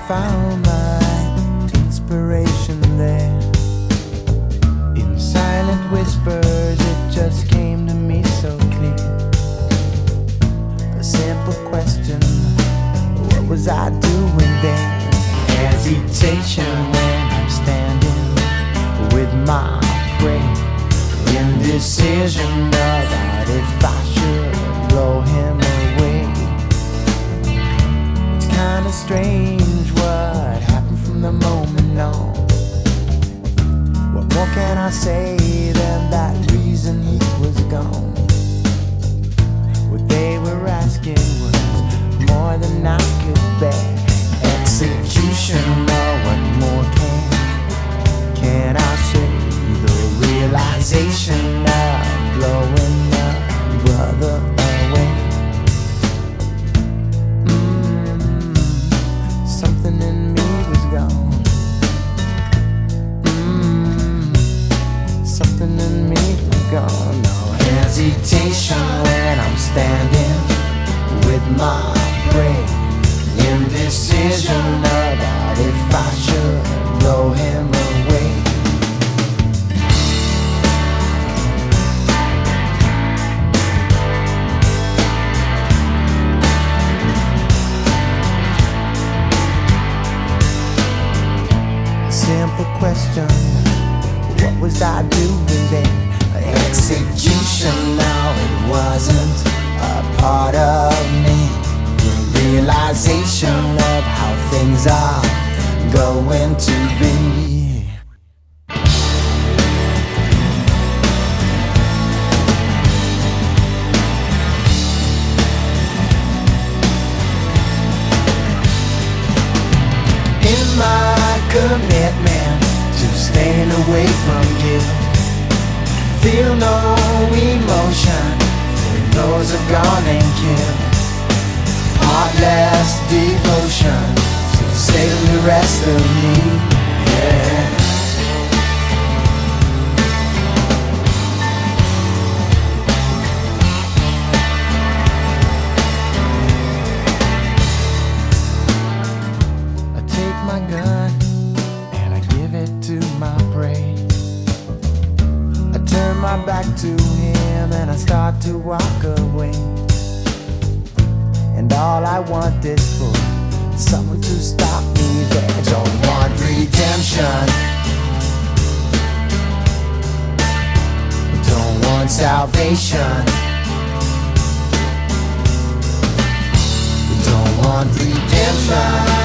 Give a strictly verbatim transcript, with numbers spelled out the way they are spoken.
found my inspiration there. In silent whispers, it just came to me so clear. A simple question, what was I doing there? Hesitation when I'm standing with my prey. Indecision about if I should blow him away. It's kinda strange what happened from the moment on. What more can I say than that reason he was gone? What they were asking was more than I could bear. Execution, oh, what more can, can I say? The realization of blowing a brother away. mm, Something in me was gone. mm, Something in me was gone. No hesitation when I'm standing with my prey. Indecision about if I should blow him away. Simple question, what was I doing then? Execution, no, it wasn't a part of me. The realization of how things are going to be. In my commitment to staying away from guilt, feel no emotion when those are gone and killed. Heartless devotion to save the rest of me, yeah. I take my gun and I give it to my prey. I turn my back to him and I start to walk away. And all I want is for someone to stop me there. Don't want redemption, don't want salvation, don't want redemption.